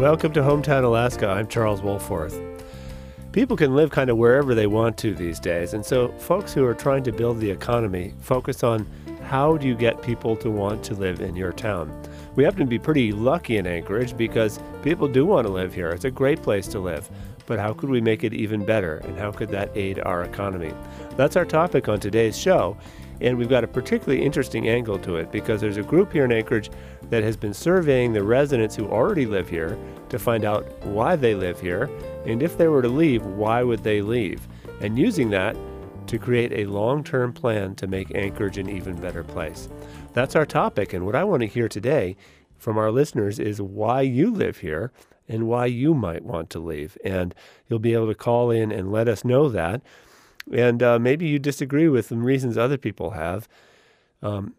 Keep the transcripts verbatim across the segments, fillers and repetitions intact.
Welcome to Hometown Alaska. I'm Charles Wolforth. People can live kind of wherever they want to these days, and so folks who are trying to build the economy focus on how do you get people to want to live in your town. We happen to be pretty lucky in Anchorage because people do want to live here. It's a great place to live. But how could we make it even better, and how could that aid our economy? That's our topic on today's show, and we've got a particularly interesting angle to it because there's a group here in Anchorage that has been surveying the residents who already live here to find out why they live here, and if they were to leave, why would they leave? And using that to create a long-term plan to make Anchorage an even better place. That's our topic, and what I want to hear today from our listeners is why you live here and why you might want to leave. And you'll be able to call in and let us know that. And uh, maybe you disagree with some reasons other people have. Um,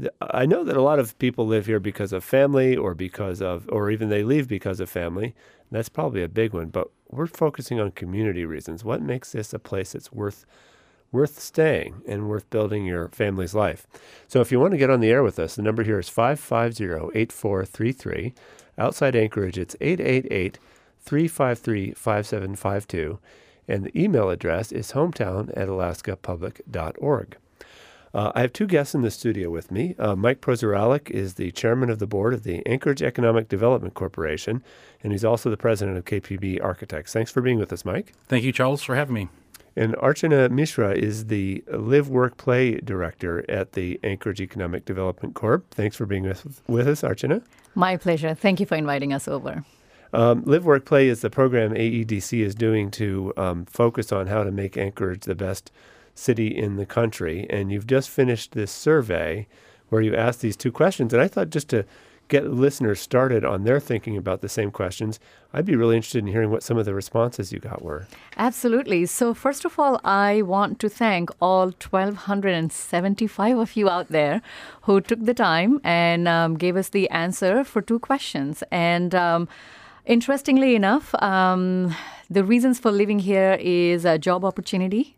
I know that a lot of people live here because of family or because of, or even they leave because of family. That's probably a big one, but we're focusing on community reasons. What makes this a place that's worth worth staying and worth building your family's life? So if you want to get on the air with us, the number here is five five zero, eight four three three. Outside Anchorage, it's eight eight eight, three five three, five seven five two. And the email address is hometown at alaska public dot org. Uh, I have two guests in the studio with me. Uh, Mike Prozoralik is the chairman of the board of the Anchorage Economic Development Corporation, and he's also the president of K P B Architects. Thanks for being with us, Mike. Thank you, Charles, for having me. And Archana Mishra is the Live, Work, Play director at the Anchorage Economic Development Corp. Thanks for being with, with us, Archana. My pleasure. Thank you for inviting us over. Um, Live, Work, Play is the program A E D C is doing to um, focus on how to make Anchorage the best city in the country. And you've just finished this survey where you asked these two questions. And I thought just to get listeners started on their thinking about the same questions, I'd be really interested in hearing what some of the responses you got were. Absolutely. So first of all, I want to thank all one thousand two hundred seventy-five of you out there who took the time and um, gave us the answer for two questions. And um, interestingly enough, um, the reasons for living here is a job opportunity,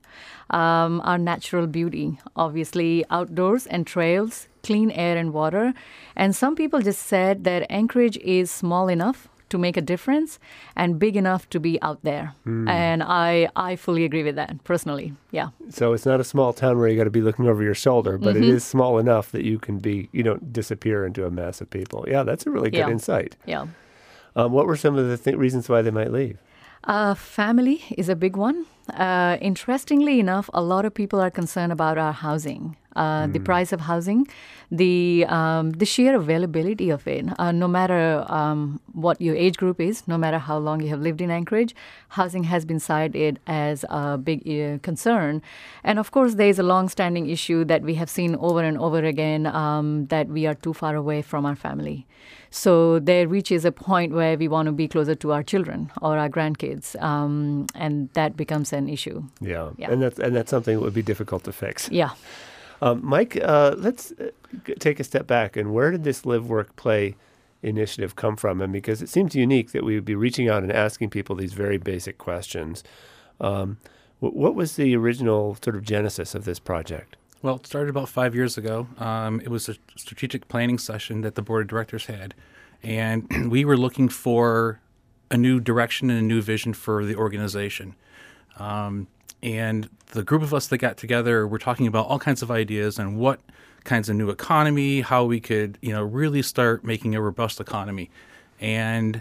um, our natural beauty, obviously outdoors and trails, clean air and water. And some people just said that Anchorage is small enough to make a difference and big enough to be out there. Mm. And I, I fully agree with that personally. Yeah. So it's not a small town where you got to be looking over your shoulder, but mm-hmm. it is small enough that you can be, you don't disappear into a mass of people. Yeah, that's a really good yeah. insight. Yeah. Um, what were some of the th- reasons why they might leave? Uh, family is a big one. Uh, interestingly enough, a lot of people are concerned about our housing, uh, mm. the price of housing, the um, the sheer availability of it. Uh, no matter um, what your age group is, no matter how long you have lived in Anchorage, housing has been cited as a big uh, concern. And of course, there is a long-standing issue that we have seen over and over again, um, that we are too far away from our family. So there reaches a point where we want to be closer to our children or our grandkids, um, and that becomes an issue. Yeah, yeah. and that's and that's something that would be difficult to fix. Yeah. Um, Mike, uh, let's uh, g- take a step back. And where did this Live, Work, Play initiative come from? And because it seems unique that we would be reaching out and asking people these very basic questions. Um, w- what was the original sort of genesis of this project? Well, it started about five years ago. Um, it was a strategic planning session that the board of directors had, and we were looking for a new direction and a new vision for the organization. Um, and the group of us that got together were talking about all kinds of ideas and what kinds of new economy, how we could, you know, really start making a robust economy. And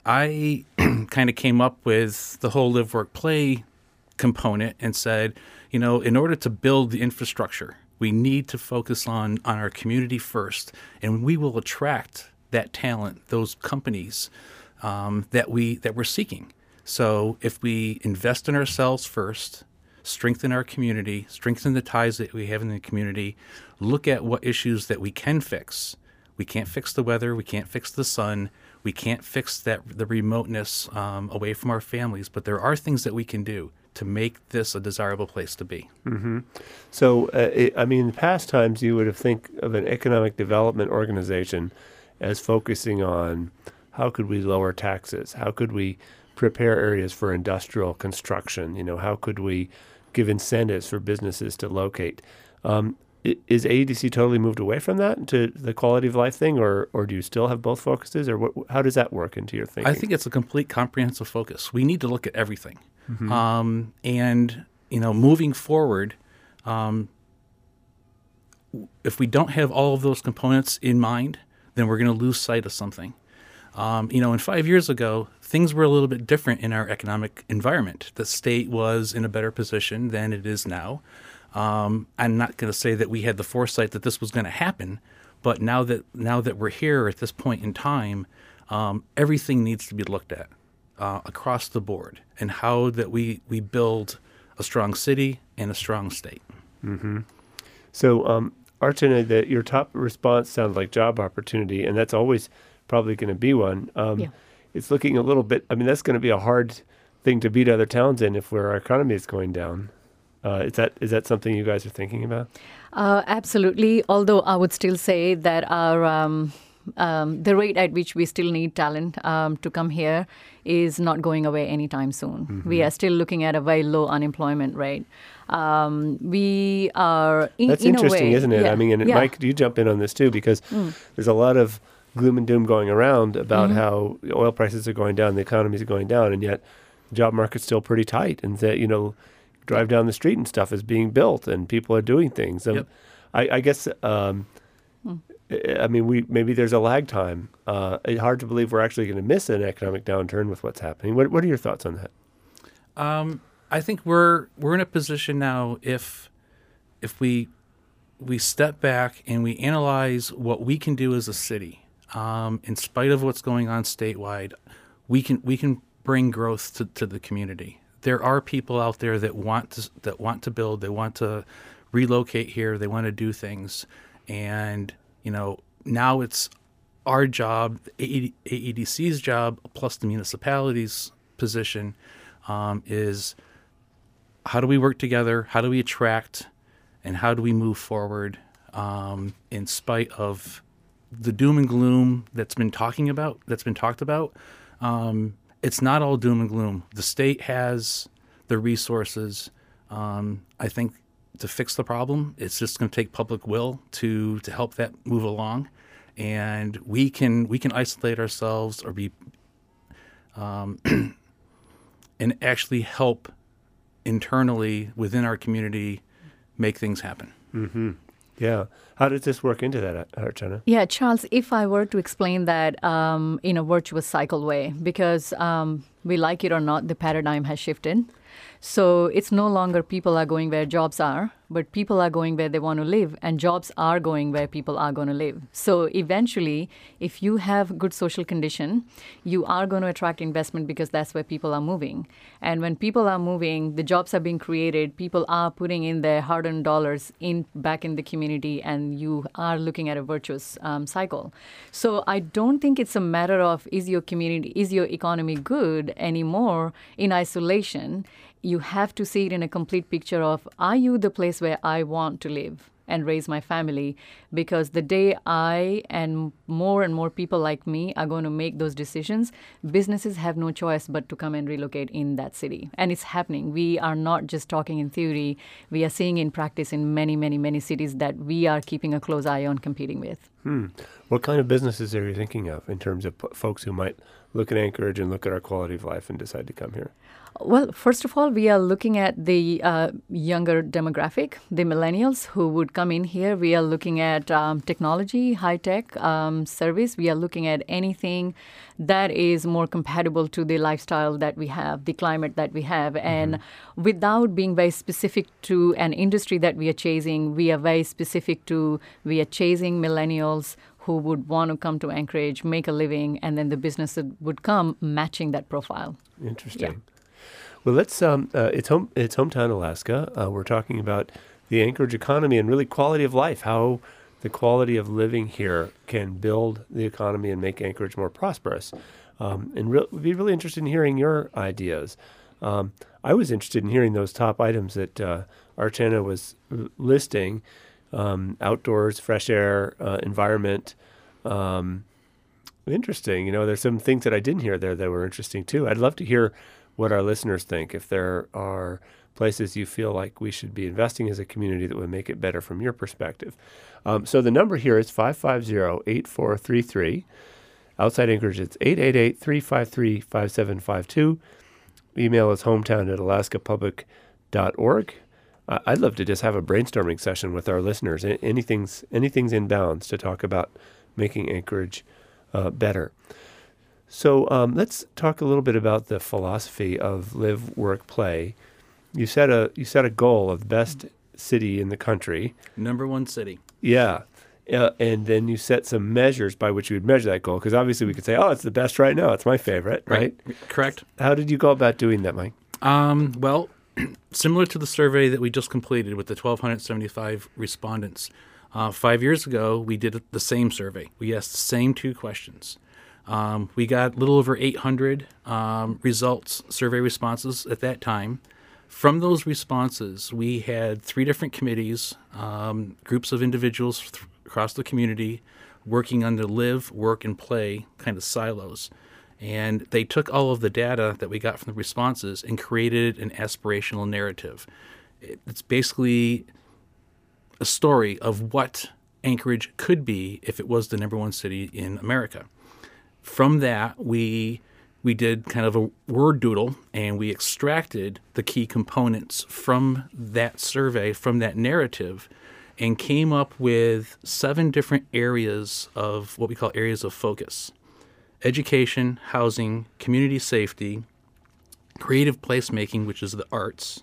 I kind of came up with the whole Live, Work, Play component and said, you know, in order to build the infrastructure, we need to focus on, on our community first, and we will attract that talent, those companies um, that we that we're seeking. So if we invest in ourselves first, strengthen our community, strengthen the ties that we have in the community, look at what issues that we can fix. We can't fix the weather, we can't fix the sun, we can't fix that the remoteness um, away from our families, but there are things that we can do to make this a desirable place to be. Mm-hmm. So, uh, it, I mean, in past times, you would have think of an economic development organization as focusing on how could we lower taxes? How could we prepare areas for industrial construction? You know, how could we give incentives for businesses to locate? Um, i- is A E D C totally moved away from that to the quality of life thing, or or do you still have both focuses, or what, how does that work into your thinking? I think it's a complete comprehensive focus. We need to look at everything. Um, and, you know, moving forward, um, if we don't have all of those components in mind, then we're going to lose sight of something. Um, you know, and five years ago, things were a little bit different in our economic environment. The state was in a better position than it is now. Um, I'm not going to say that we had the foresight that this was going to happen, but now that now that we're here at this point in time, um, everything needs to be looked at uh, across the board, and how that we, we build a strong city and a strong state. So, um, Archana, that your top response sounds like job opportunity, and that's always probably going to be one. Um, Yeah. It's looking a little bit, I mean, that's going to be a hard thing to beat other towns in if our economy is going down. Uh, is that is that something you guys are thinking about? Uh, absolutely. Although I would still say that our um, um, the rate at which we still need talent um, to come here is not going away anytime soon. Mm-hmm. We are still looking at a very low unemployment rate. Um, we are in, That's in interesting, a way, isn't it? Yeah, I mean, and yeah. Mike, you jump in on this too, because there's a lot of gloom and doom going around about Mm-hmm. how oil prices are going down, the economy is going down, and yet the job market's still pretty tight. And that, you know, drive down the street and stuff is being built, and people are doing things. Um, Yep. I, I guess, um, I I mean, we maybe there's a lag time. Uh, it's hard to believe we're actually going to miss an economic downturn with what's happening. What What are your thoughts on that? Um, I think we're we're in a position now, if if we we step back and we analyze what we can do as a city, um, in spite of what's going on statewide, we can we can bring growth to, to the community. There are people out there that want to that want to build, they want to relocate here, they want to do things, and you know now it's our job, A E D C's job, plus the municipality's position, um, is how do we work together? How do we attract, and how do we move forward um, in spite of the doom and gloom that's been talking about that's been talked about? Um, it's not all doom and gloom. The state has the resources, um, I think, to fix the problem. It's just going to take public will to to help that move along, and we can we can isolate ourselves or be um, and actually help internally within our community make things happen. Mm-hmm. Yeah. How does this work into that, Archana? Yeah, Charles, if I were to explain that um, in a virtuous cycle way, because um, we like it or not, the paradigm has shifted. So it's no longer people are going where jobs are, but people are going where they want to live, and jobs are going where people are going to live. So eventually, if you have good social condition, you are going to attract investment because that's where people are moving. And when people are moving, the jobs are being created, people are putting in their hard-earned dollars in back in the community, and you are looking at a virtuous um, cycle. So I don't think it's a matter of is your community, is your economy good anymore in isolation. You have to see it in a complete picture of, are you the place where I want to live and raise my family? Because the day I and more and more people like me are going to make those decisions, businesses have no choice but to come and relocate in that city. And it's happening. We are not just talking in theory. We are seeing in practice in many, many, many cities that we are keeping a close eye on competing with. Hmm. What kind of businesses are you thinking of in terms of p- folks who might look at Anchorage and look at our quality of life and decide to come here? Well, first of all, we are looking at the uh, younger demographic, the millennials who would come in here. We are looking at um, technology, high-tech um, service. We are looking at anything that is more compatible to the lifestyle that we have, the climate that we have. Mm-hmm. And without being very specific to an industry that we are chasing, we are very specific to, we are chasing millennials who would want to come to Anchorage, make a living, and then the business would come matching that profile. Interesting. Yeah. Well, let's. Um, uh, it's home. It's hometown Alaska. Uh, we're talking about the Anchorage economy and really quality of life. How the quality of living here can build the economy and make Anchorage more prosperous. Um, and re- we'd be really interested in hearing your ideas. Um, I was interested in hearing those top items that uh, Archana was r- listing: um, outdoors, fresh air, uh, environment. Um, interesting. You know, there's some things that I didn't hear there that were interesting too. I'd love to hear what our listeners think. If there are places you feel like we should be investing as a community that would make it better from your perspective. Um, so the number here is five five zero, eight four three three. Outside Anchorage, it's eight eight eight, three five three, five seven five two. Email is hometown at alaska public dot org. Uh, I'd love to just have a brainstorming session with our listeners. A- Anything's, anything's in bounds to talk about making Anchorage uh, better. So um, let's talk a little bit about the philosophy of live, work, play. You set a you set a goal of best city in the country. Number one city. Yeah. Uh, and then you set some measures by which you would measure that goal. Because obviously we could say, oh, it's the best right now. It's my favorite, right? right? Correct. How did you go about doing that, Mike? Um, well, similar to the survey that we just completed with the one thousand two hundred seventy-five respondents, uh, five years ago we did the same survey. We asked the same two questions. Um, we got a little over eight hundred um, results, survey responses at that time. From those responses, we had three different committees, um, groups of individuals th- across the community working on the live, work, and play kind of silos. And they took all of the data that we got from the responses and created an aspirational narrative. It's basically a story of what Anchorage could be if it was the number one city in America. From that, we we did kind of a word doodle, and we extracted the key components from that survey, from that narrative, and came up with seven different areas of what we call areas of focus: education, housing, community safety, creative placemaking, which is the arts,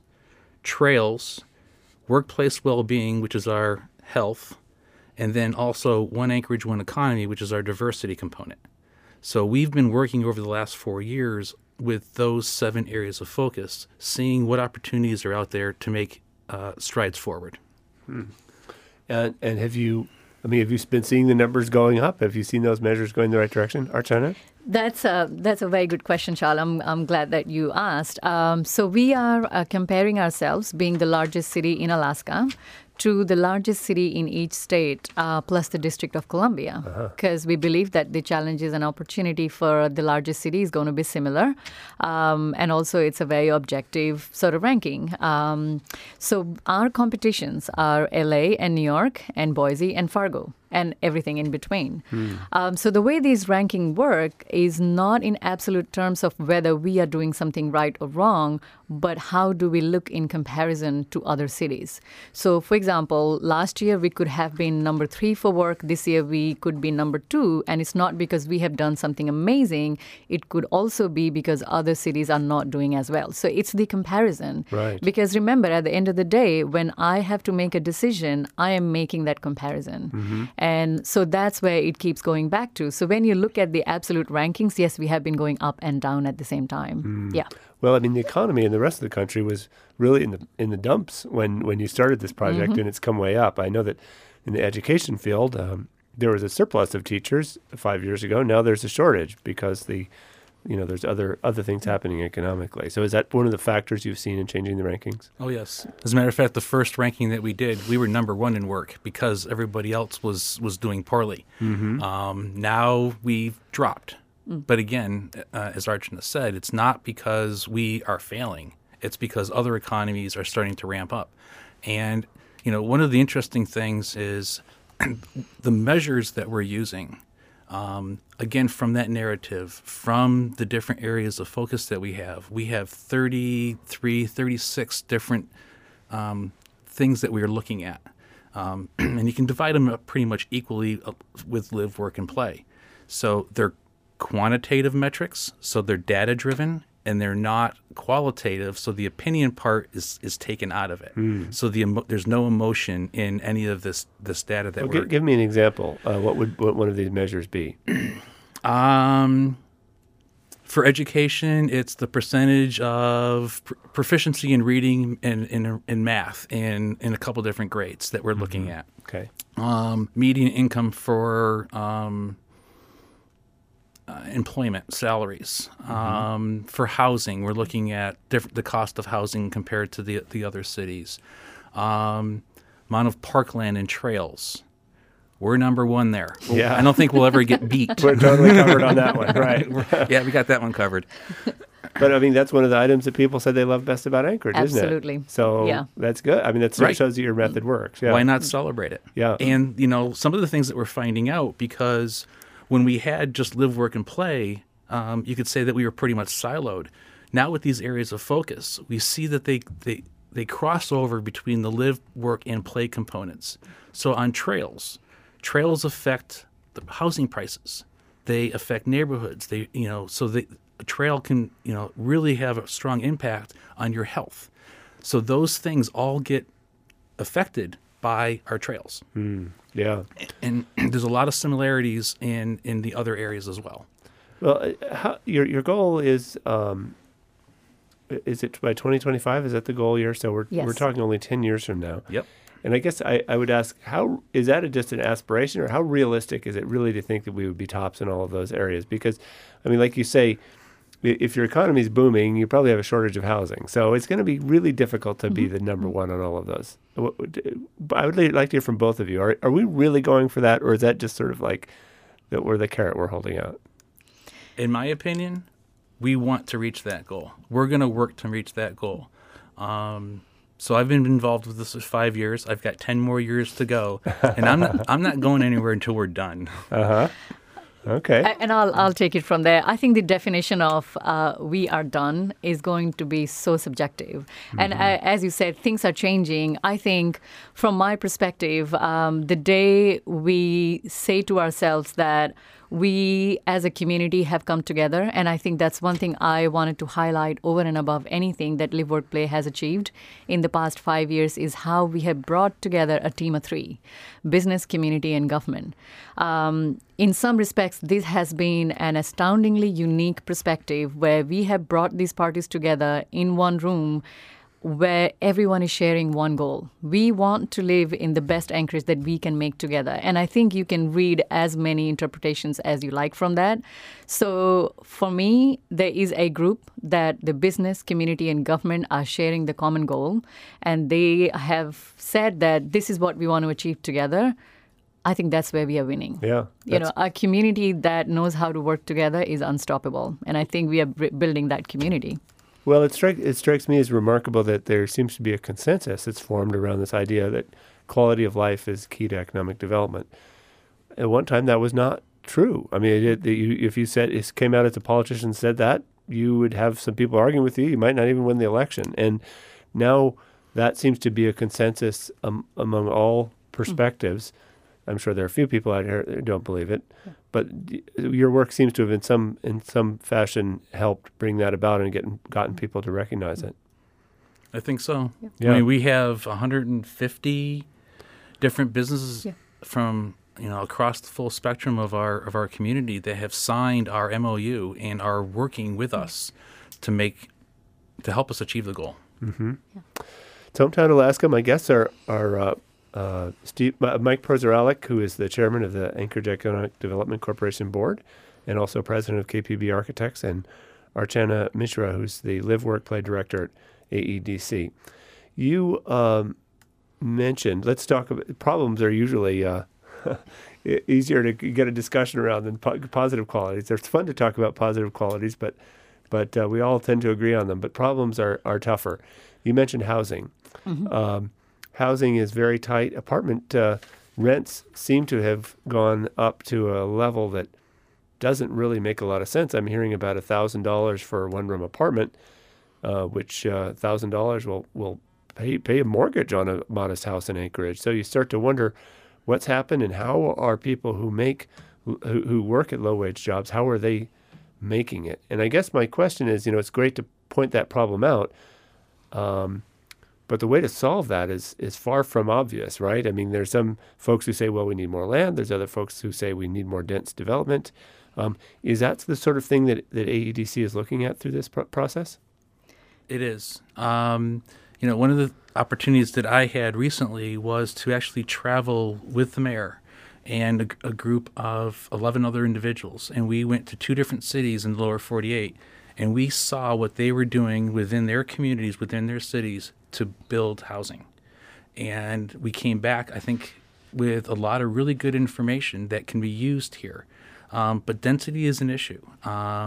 trails, workplace well-being, which is our health, and then also One Anchorage, One Economy, which is our diversity component. So we've been working over the last four years with those seven areas of focus, seeing what opportunities are out there to make uh, strides forward. Hmm. And, and have you, I mean, have you been seeing the numbers going up? Have you seen those measures going in the right direction? Archana? That's a, that's a very good question, Charles. I'm, I'm glad that you asked. Um, so we are uh, comparing ourselves, being the largest city in Alaska, to the largest city in each state, uh, plus the District of Columbia, because uh-huh. we believe that the challenges and opportunity for the largest city is going to be similar. Um, and also, it's a very objective sort of ranking. Um, so our competitions are L A and New York and Boise and Fargo, and everything in between. Hmm. Um, so the way these rankings work is not in absolute terms of whether we are doing something right or wrong, but how do we look in comparison to other cities. So, for example, last year we could have been number three for work. This year we could be number two, and it's not because we have done something amazing. It could also be because other cities are not doing as well. So it's the comparison. Right. Because remember, at the end of the day, when I have to make a decision, I am making that comparison. Mm-hmm. And so that's where it keeps going back to. So when you look at the absolute rankings, yes, we have been going up and down at the same time. Mm. Yeah. Well, I mean, the economy in the rest of the country was really in the in the dumps when, when you started this project, mm-hmm. and it's come way up. I know that in the education field, um, there was a surplus of teachers five years ago. Now there's a shortage because the, you know, there's other other things happening economically. So is that one of the factors you've seen in changing the rankings? Oh, yes. As a matter of fact, the first ranking that we did, we were number one in work because everybody else was, was doing poorly. Mm-hmm. Um, now we've dropped. But again, uh, as Archana said, it's not because we are failing. It's because other economies are starting to ramp up. And, you know, one of the interesting things is the measures that we're using, um, again, from that narrative, from the different areas of focus that we have, we have thirty-three, thirty-six different um, things that we are looking at. Um, and you can divide them up pretty much equally with live, work, and play. So they're quantitative metrics, so they're data-driven, and they're not qualitative, so the opinion part is, is taken out of it. Mm. So the emo- there's no emotion in any of this this data that well, we're... G- give me an example. Uh, what would what one of these measures be? um, for education, it's the percentage of pr- proficiency in reading and in, in math in, in a couple different grades that we're mm-hmm. looking at. Okay. Um, median income for... Um, Uh, employment, salaries. Mm-hmm. Um, for housing, we're looking at diff- the cost of housing compared to the the other cities. Um, amount of parkland and trails. We're number one there. Yeah. I don't think we'll ever get beat. We're totally covered on that one, right? Yeah, we got that one covered. But I mean, that's one of the items that people said they love best about Anchorage, Absolutely. isn't it? So Yeah. that's good. I mean, that sort of Right. shows that your method works. Yeah. Why not celebrate it? Yeah. And, you know, some of the things that we're finding out, because when we had just live, work, and play, um, you could say that we were pretty much siloed. Now with these areas of focus, we see that they, they, they cross over between the live, work, and play components. So on trails, trails affect the housing prices. They affect neighborhoods. They, you know, so the a trail can, you know, really have a strong impact on your health. So those things all get affected by our trails. Mm, yeah. And there's a lot of similarities in, in the other areas as well. Well, uh, how, your your goal is um, is it by twenty twenty-five? Is that the goal year? So we're Yes. we're talking only ten years from now. Yep. And I guess I, I would ask, how is that a, just an aspiration, or how realistic is it really to think that we would be tops in all of those areas? Because, I mean, like you say, i- if your economy is booming, you probably have a shortage of housing. So it's going to be really difficult to be the number one on all of those. What would- I would like to hear from both of you. Are are we really going for that, or is that just sort of like that we're the carrot we're holding out? In my opinion, we want to reach that goal. We're going to work to reach that goal. Um, so I've been involved with this for five years. I've got ten more years to go, and I'm not, I'm not going anywhere until we're done. Uh-huh. Okay. A- And I'll, I'll take it from there. I think the definition of uh, we are done is going to be so subjective. And I, as you said, things are changing. I think from my perspective, um, the day we say to ourselves that we as a community have come together, and I think that's one thing I wanted to highlight over and above anything that Live, Work, Play has achieved in the past five years is how we have brought together a team of three, business, community, and government. Um, in some respects, this has been an astoundingly unique perspective where we have brought these parties together in one room where everyone is sharing one goal. We want to live in the best Anchorage that we can make together. And I think you can read as many interpretations as you like from that. So for me, there is a group that the business, community, and government are sharing the common goal. And they have said that this is what we want to achieve together. I think that's where we are winning. Yeah. You know, that's- a community that knows how to work together is unstoppable. And I think we are b- building that community. Well, it, strike, it strikes me as remarkable that there seems to be a consensus that's formed around this idea that quality of life is key to economic development. At one time, that was not true. I mean, it, it, you, if you said it came out as a politician said that, you would have some people arguing with you. You might not even win the election. And now that seems to be a consensus um, among all perspectives. I'm sure there are a few people out here that don't believe it, but y- your work seems to have, in some in some fashion, helped bring that about and getting gotten people to recognize it. I think so. Yeah. I mean, we have one hundred fifty different businesses Yeah. from, you know, across the full spectrum of our of our community that have signed our M O U and are working with us to make to help us achieve the goal. So, Hometown Alaska, my guests are are uh, uh, Steve, uh, Mike Prozoralik, who is the chairman of the Anchorage Economic Development Corporation Board, and also president of K P B Architects, and Archana Mishra, who's the Live, Work, Play director at A E D C. You um, mentioned, let's talk about problems are usually uh, e- easier to get a discussion around than po- positive qualities. It's fun to talk about positive qualities, but but uh, we all tend to agree on them. But problems are, are tougher. You mentioned housing. Um, housing is very tight. Apartment uh, rents seem to have gone up to a level that doesn't really make a lot of sense. I'm hearing about one thousand dollars for a one-room apartment, uh, which uh, one thousand dollars will, will pay, pay a mortgage on a modest house in Anchorage. So you start to wonder what's happened and how are people who make who, who work at low-wage jobs, how are they making it? And I guess my question is, you know, it's great to point that problem out, um, but the way to solve that is is far from obvious, right? I mean, there's some folks who say, well, we need more land. There's other folks who say we need more dense development. Um, is that the sort of thing that, that A E D C is looking at through this pro- process? It is. Um, you know, one of the opportunities that I had recently was to actually travel with the mayor and a, a group of eleven other individuals. And we went to two different cities in the lower forty-eight, and we saw what they were doing within their communities, within their cities, to build housing. And we came back, I think, with a lot of really good information that can be used here. Um, but density is an issue. Um,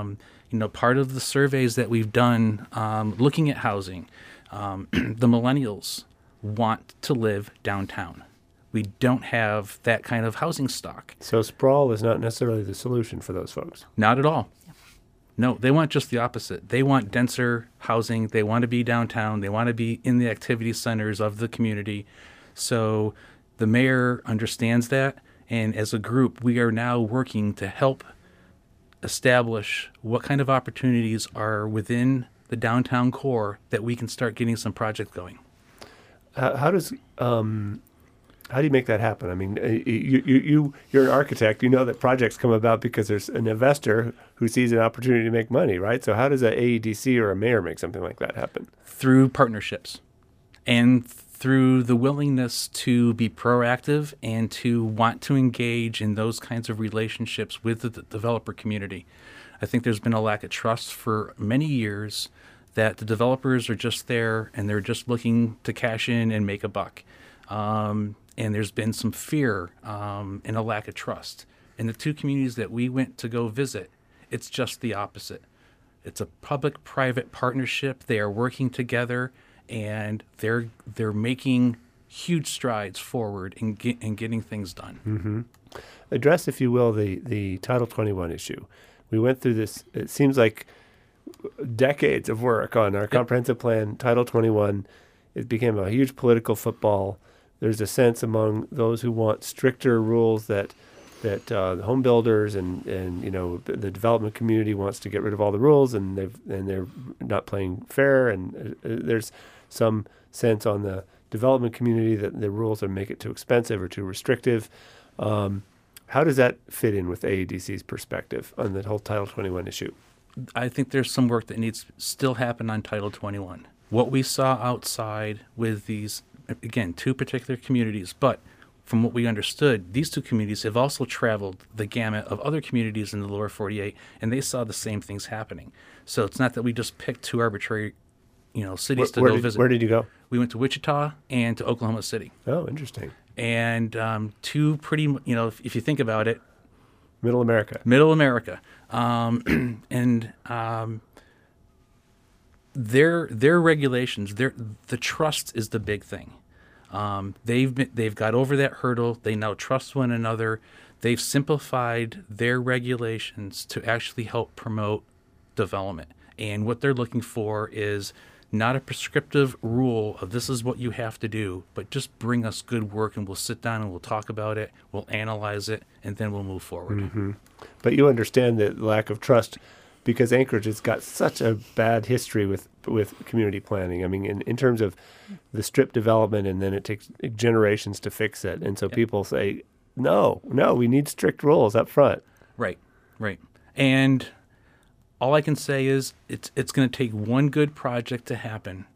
You know, part of the surveys that we've done um, looking at housing, um, the millennials want to live downtown. We don't have that kind of housing stock. So sprawl is not necessarily the solution for those folks. Not at all. No, they want just the opposite. They want denser housing. They want to be downtown. They want to be in the activity centers of the community. So the mayor understands that. And as a group, we are now working to help establish what kind of opportunities are within the downtown core that we can start getting some projects going. How, how does um, how do you make that happen? I mean, you, you you you're an architect. You know that projects come about because there's an investor who sees an opportunity to make money, right? So how does a A E D C or a mayor make something like that happen? Through partnerships, and through the willingness to be proactive and to want to engage in those kinds of relationships with the developer community. I think there's been a lack of trust for many years that the developers are just there and they're just looking to cash in and make a buck. Um, and there's been some fear um, and a lack of trust. In the two communities that we went to go visit, it's just the opposite. It's a public-private partnership. They are working together, and they're they're making huge strides forward in, get, in getting things done. Mm-hmm. Address, if you will, the, the Title twenty-one issue. We went through this, it seems like decades of work on our yep. comprehensive plan, Title twenty-one. It became a huge political football. There's a sense among those who want stricter rules that that uh, the home builders and, and you know the development community wants to get rid of all the rules, and they've and they're not playing fair. And uh, there's some sense on the development community that the rules are make it too expensive or too restrictive. Um, how does that fit in with A E D C's perspective on the whole Title twenty-one issue? I think there's some work that needs to still happen on Title twenty-one. What we saw outside with these, again, two particular communities, but from what we understood, these two communities have also traveled the gamut of other communities in the lower forty-eight, and they saw the same things happening. So it's not that we just picked two arbitrary, you know, cities where, to where go did, visit. Where did you go? We went to Wichita and to Oklahoma City. Oh, interesting. And um, two pretty, you know, if, if you think about it, Middle America. Middle America. Um, and um, their their regulations, their the trust is the big thing. Um, they've been, they've got over that hurdle. They now trust one another. They've simplified their regulations to actually help promote development. And what they're looking for is not a prescriptive rule of this is what you have to do, but just bring us good work and we'll sit down and we'll talk about it, we'll analyze it, and then we'll move forward. Mm-hmm. But you understand the lack of trust because Anchorage has got such a bad history with, with community planning. I mean, in, in terms of the strip development, and then it takes generations to fix it. And so yep. people say, no, no, we need strict rules up front. Right, right. And all I can say is it's it's going to take one good project to happen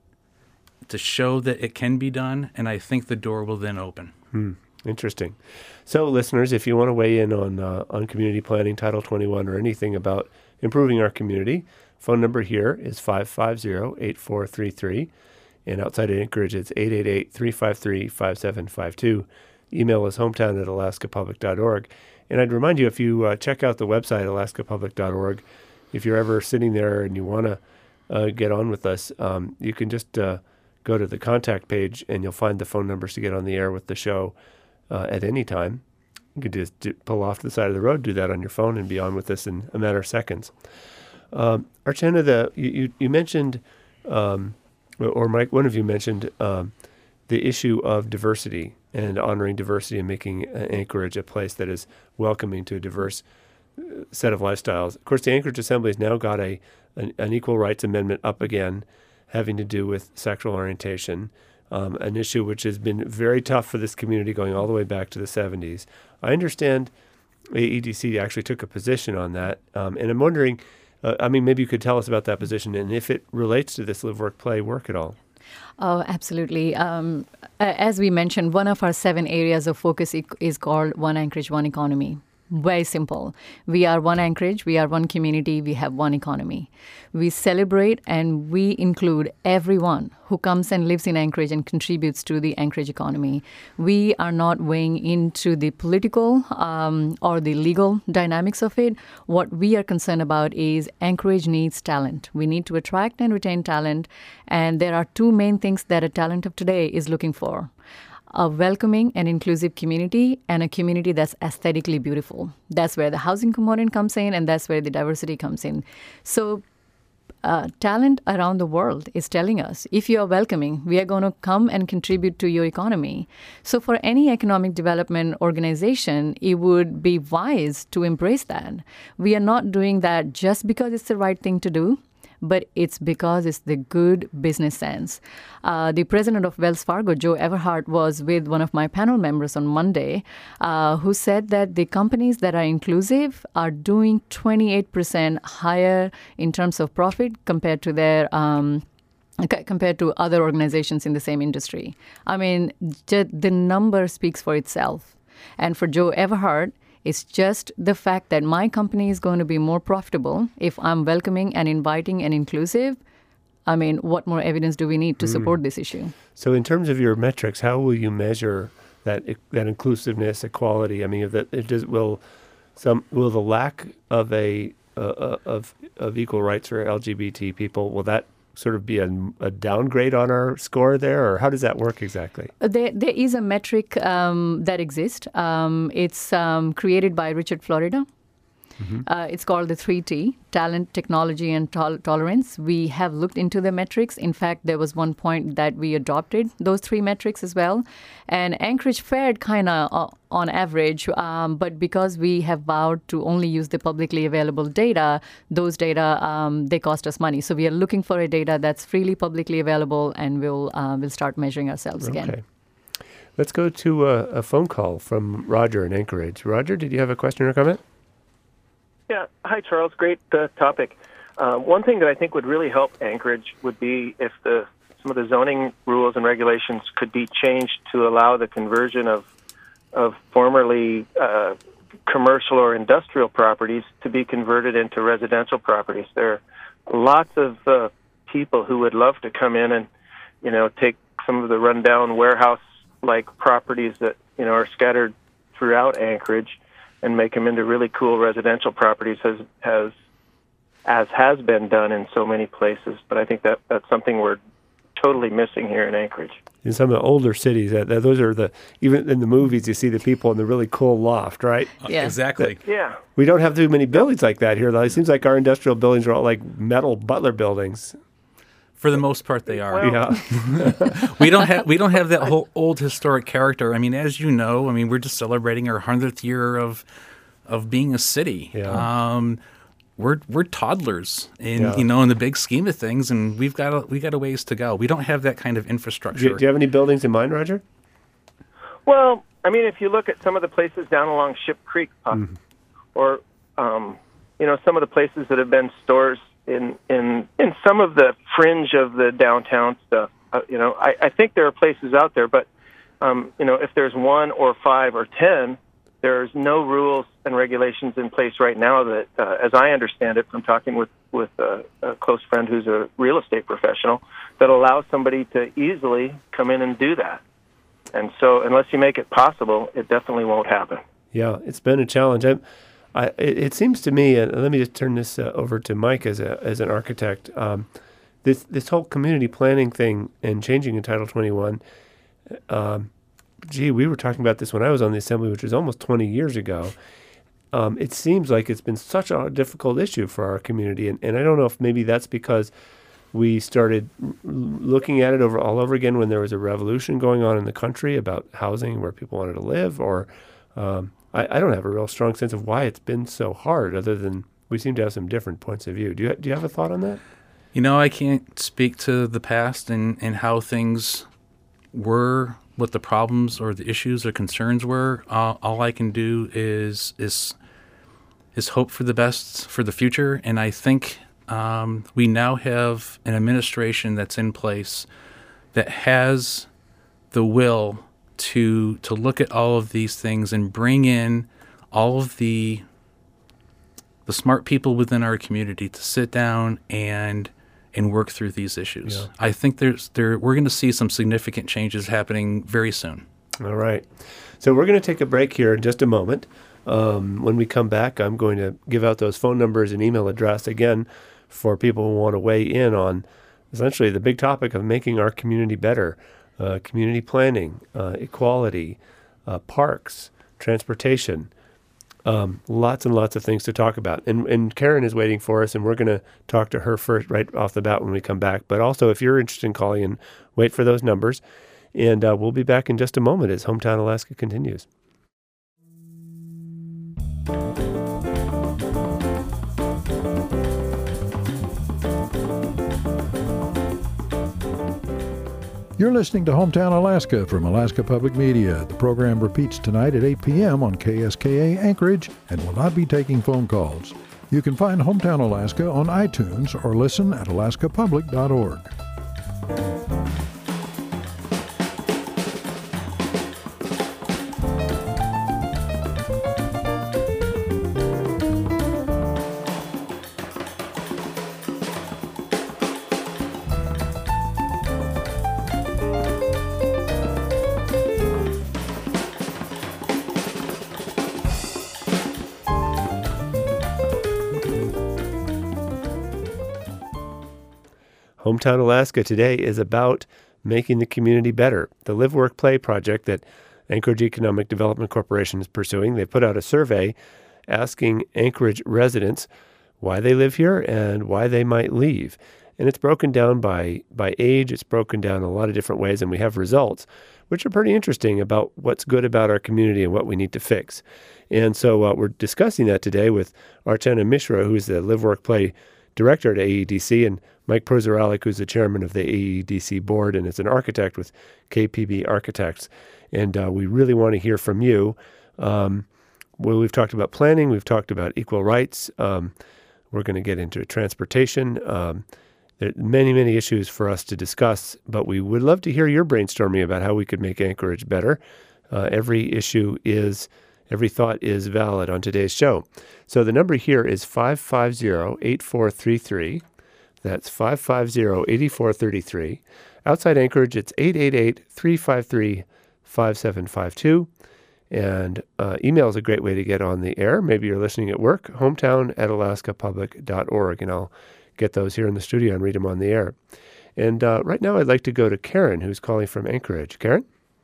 to show that it can be done, and I think the door will then open. Hmm. Interesting. So, listeners, if you want to weigh in on uh, on community planning, Title twenty-one, or anything about improving our community, phone number here is five five zero, eight four three three, and outside of Anchorage, it's eight eight eight, three five three, five seven five two. Email is hometown at alaska public dot org. And I'd remind you, if you uh, check out the website, alaska public dot org, if you're ever sitting there and you want to uh, get on with us, um, you can just uh, go to the contact page and you'll find the phone numbers to get on the air with the show uh, at any time. You can just do, pull off to the side of the road, do that on your phone, and be on with us in a matter of seconds. Um, Archana, the you, you, you mentioned, um, or Mike, one of you mentioned um, the issue of diversity and honoring diversity and making Anchorage a place that is welcoming to a diverse set of lifestyles. Of course, the Anchorage Assembly has now got a an, an equal rights amendment up again, having to do with sexual orientation, um, an issue which has been very tough for this community going all the way back to the seventies. I understand A E D C actually took a position on that, um, and I'm wondering, uh, I mean, maybe you could tell us about that position and if it relates to this live, work, play, work at all. Oh, absolutely. Um, as we mentioned, one of our seven areas of focus is called One Anchorage, One Economy. Very simple. We are one Anchorage, we are one community, we have one economy. We celebrate and we include everyone who comes and lives in Anchorage and contributes to the Anchorage economy. We are not weighing into the political um, or the legal dynamics of it. What we are concerned about is Anchorage needs talent. We need to attract and retain talent. And there are two main things that a talent of today is looking for: a welcoming and inclusive community, and a community that's aesthetically beautiful. That's where the housing component comes in, and that's where the diversity comes in. So uh, talent around the world is telling us, if you are welcoming, we are going to come and contribute to your economy. So for any economic development organization, it would be wise to embrace that. We are not doing that just because it's the right thing to do, but it's because it's the good business sense. Uh, the president of Wells Fargo, Joe Everhart, was with one of my panel members on Monday, uh, who said that the companies that are inclusive are doing twenty-eight percent higher in terms of profit compared to their um, compared to other organizations in the same industry. I mean, the number speaks for itself. And for Joe Everhart, it's just the fact that my company is going to be more profitable if I'm welcoming and inviting and inclusive. I mean, what more evidence do we need to support mm. this issue? So in terms of your metrics, how will you measure that that inclusiveness, equality? I mean, if that, it does, will some will the lack of a uh, of of equal rights for L G B T people, will that sort of be a, a downgrade on our score there, or how does that work exactly? There, there is a metric um, that exists. Um, it's um, created by Richard Florida. Mm-hmm. Uh, it's called the three T, talent, technology, and tol- tolerance. We have looked into the metrics. In fact, there was one point that we adopted those three metrics as well. And Anchorage fared kind of uh, on average, um, but because we have vowed to only use the publicly available data, those data, um, they cost us money. So we are looking for a data that's freely publicly available, and we'll, uh, we'll start measuring ourselves okay. again. Let's go to a, a phone call from Roger in Anchorage. Roger, did you have a question or comment? Yeah. Hi, Charles. Great uh, topic. Uh, one thing that I think would really help Anchorage would be if the some of the zoning rules and regulations could be changed to allow the conversion of of formerly uh, commercial or industrial properties to be converted into residential properties. There are lots of uh, people who would love to come in and, you know, take some of the rundown warehouse-like properties that, you know, are scattered throughout Anchorage and make them into really cool residential properties, as has as has been done in so many places. But I think that that's something we're totally missing here in Anchorage. In some of the older cities, that, that those are the, even in the movies, you see the people in the really cool loft, right? Yeah, exactly. That, yeah. We don't have too many buildings like that here, though. It seems like our industrial buildings are all like metal Butler buildings. For the most part, they are. Well, yeah. we don't have we don't have that whole old historic character. I mean, as you know, I mean, we're just celebrating our hundredth year of of being a city. Yeah. Um, we're we're toddlers in Yeah. you know in the big scheme of things, and we've got a, we got a ways to go. We don't have that kind of infrastructure. Do you, do you have any buildings in mind, Roger? Well, I mean, if you look at some of the places down along Ship Creek, uh, mm-hmm. or um, you know, some of the places that have been stores in in in some of the fringe of the downtown stuff, uh, you know, I, I think there are places out there, but um, you know, if there's one or five or ten, there's no rules and regulations in place right now that, uh, as I understand it from talking with with a, a close friend who's a real estate professional, that allows somebody to easily come in and do that. And so, unless you make it possible, it definitely won't happen. Yeah, it's been a challenge. I'm, I, it, it seems to me, and let me just turn this uh, over to Mike as a as an architect. Um, this this whole community planning thing and changing in Title twenty-one. Um, gee, we were talking about this when I was on the Assembly, which was almost twenty years ago. Um, it seems like it's been such a difficult issue for our community, and, and I don't know if maybe that's because we started r- looking at it over all over again when there was a revolution going on in the country about housing, where people wanted to live, or um, I, I don't have a real strong sense of why it's been so hard, other than we seem to have some different points of view. Do you do you have a thought on that? You know, I can't speak to the past and, and how things were, what the problems or the issues or concerns were. Uh, all I can do is is is hope for the best for the future, and I think um, we now have an administration that's in place that has the will to to look at all of these things and bring in all of the the smart people within our community to sit down and and work through these issues. Yeah. I think there's there we're going to see some significant changes happening very soon. All right. So we're going to take a break here in just a moment. Um, when we come back, I'm going to give out those phone numbers and email address again for people who want to weigh in on essentially the big topic of making our community better, uh, community planning, uh, equality, uh, parks, transportation. Um, lots and lots of things to talk about. And, and Karen is waiting for us, and we're going to talk to her first right off the bat when we come back. But also, if you're interested in calling in, wait for those numbers. And uh, we'll be back in just a moment as Hometown Alaska continues. You're listening to Hometown Alaska from Alaska Public Media. The program repeats tonight at eight p.m. on K S K A Anchorage and will not be taking phone calls. You can find Hometown Alaska on iTunes or listen at alaska public dot org. Hometown Alaska today is about making the community better. The Live, Work, Play project that Anchorage Economic Development Corporation is pursuing, they put out a survey asking Anchorage residents why they live here and why they might leave. And it's broken down by, by age. It's broken down in a lot of different ways, and we have results, which are pretty interesting about what's good about our community and what we need to fix. And so uh, we're discussing that today with Archana Mishra, who's the Live, Work, Play director at A E D C, and Mike Prozoralik, who's the chairman of the A E D C board and is an architect with K P B Architects. And uh, we really want to hear from you. Um, well, we've talked about planning. We've talked about equal rights. Um, we're going to get into transportation. Um, there are many, many issues for us to discuss, but we would love to hear your brainstorming about how we could make Anchorage better. Uh, every issue is Every thought is valid on today's show. So the number here is five five zero, eight four three three. That's five five zero, eight four three three. Outside Anchorage, it's eight eight eight, three five three, five seven five two. And uh, email is a great way to get on the air. Maybe you're listening at work, hometown at alaska public dot org. And I'll get those here in the studio and read them on the air. And uh, right now I'd like to go to Karen, who's calling from Anchorage. Karen?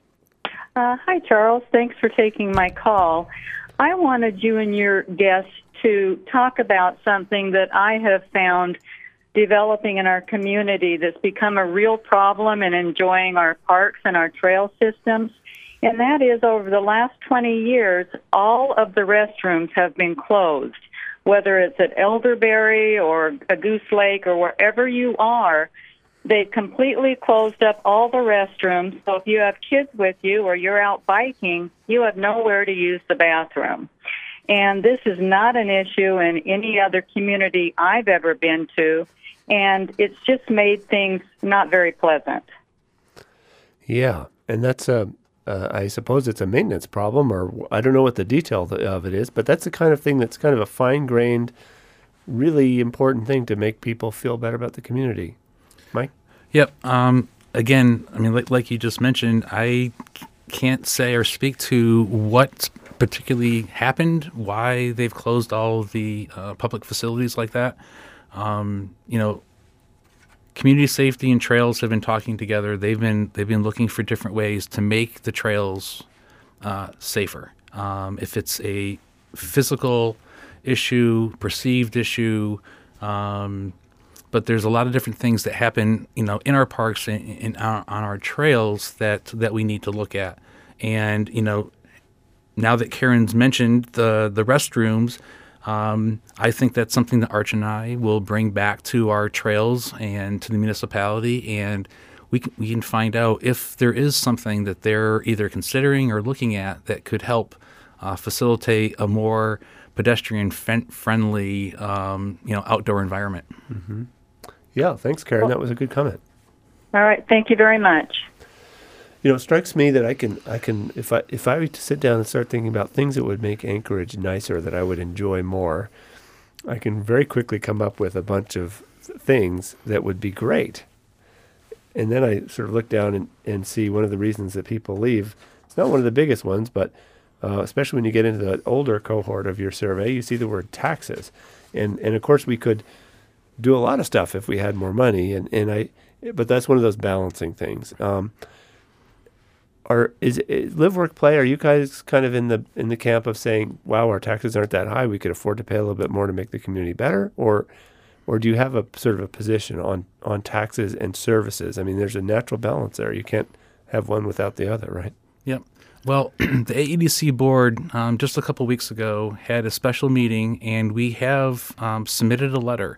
Uh, hi, Charles. Thanks for taking my call. I wanted you and your guests to talk about something that I have found developing in our community that's become a real problem in enjoying our parks and our trail systems. And that is, over the last twenty years, all of the restrooms have been closed. Whether it's at Elderberry or a Goose Lake or wherever you are, they've completely closed up all the restrooms. So if you have kids with you or you're out biking, you have nowhere to use the bathroom. And this is not an issue in any other community I've ever been to, and it's just made things not very pleasant. Yeah, and that's a, uh, I suppose it's a maintenance problem, or I don't know what the detail of it is, but that's the kind of thing that's kind of a fine-grained, really important thing to make people feel better about the community. Mike? Yep. Um, again, I mean, like, like you just mentioned, I c- can't say or speak to what particularly happened, why they've closed all of the uh, public facilities like that. Um, you know, community safety and trails have been talking together. They've been they've been looking for different ways to make the trails uh, safer. Um, if it's a physical issue, perceived issue. Um, But there's a lot of different things that happen, you know, in our parks and, and on, on our trails that that we need to look at. And you know, now that Karen's mentioned the the restrooms, um, I think that's something that Arch and I will bring back to our trails and to the municipality, and we can, we can find out if there is something that they're either considering or looking at that could help uh, facilitate a more pedestrian-friendly, um, you know, outdoor environment. Mm-hmm. Yeah, thanks, Karen. That was a good comment. All right. Thank you very much. You know, it strikes me that I can, I can, if I, if I were to sit down and start thinking about things that would make Anchorage nicer, that I would enjoy more, I can very quickly come up with a bunch of th- things that would be great. And then I sort of look down and, and see one of the reasons that people leave. It's not one of the biggest ones, but uh, especially when you get into the older cohort of your survey, you see the word taxes. And, and of course, we could do a lot of stuff if we had more money. And, and I, but that's one of those balancing things. Um, Are is, is live work play? Are you guys kind of in the in the camp of saying, "Wow, our taxes aren't that high. We could afford to pay a little bit more to make the community better," or, or do you have a sort of a position on on taxes and services? I mean, there's a natural balance there. You can't have one without the other, right? Yep. Well, the A E D C board um, just a couple weeks ago had a special meeting, and we have um, submitted a letter